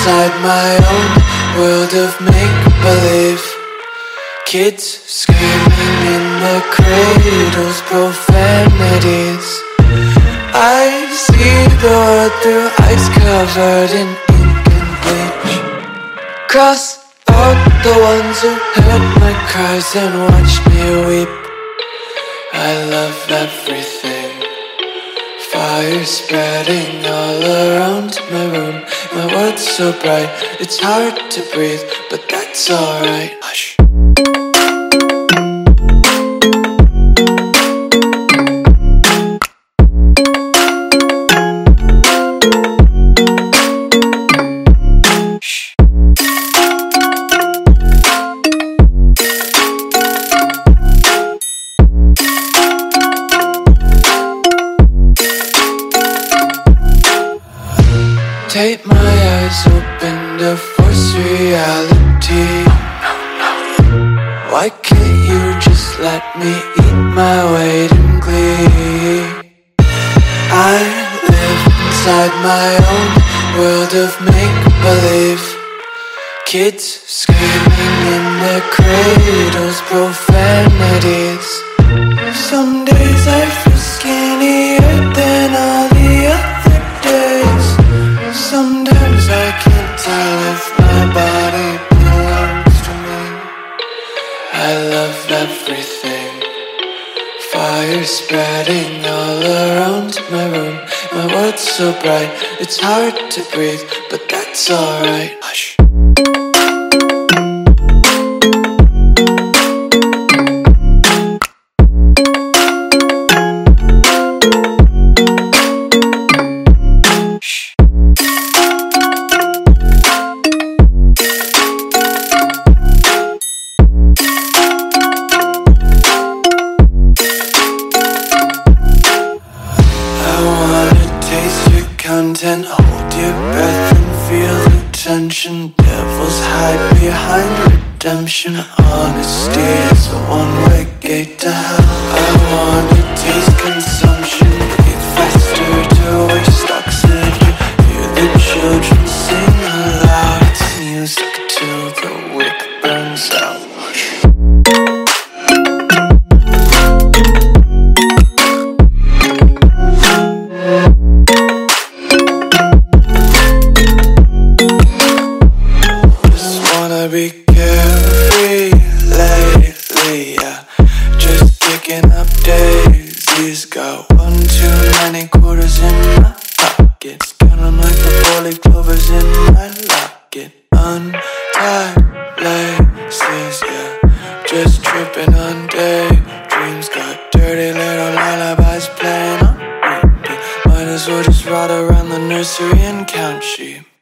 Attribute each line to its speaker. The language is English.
Speaker 1: inside my own world of make-believe. Kids screaming in the cradles, profanities. I see the world through ice covered in ink and bleach. Cross out the ones who heard my cries and watched me weep. I love everything. Fire spreading all around my room. My world's so bright, it's hard to breathe, but that's alright. Hush. Tape my eyes open to force reality. Why can't you just let me eat my weight in glee? I live inside my own world of make-believe. Kids screaming in their cradles, profanities. Some days I feel skinnier than all the other days. Sometimes I can't tell if my body belongs to me. I love everything. Fire spreading all around my room. My world's so bright, it's hard to breathe, but that's alright. Hush. Content, hold your breath and feel the tension. Devils hide behind redemption. Honesty is a one-way gate to hell. I wanna taste consumption, breathe faster to waste oxygen. Hear the children sing aloud. It's music till the wick burns out. Be carefree lately, yeah. Just picking up daisies. Got 1 too many quarters in my pockets. Counting like the 4-leaf clovers in my locket. Untied laces, yeah. Just tripping on daydreams. Got dirty little lullabies playing on repeat. Might as well just ride around the nursery and count sheep.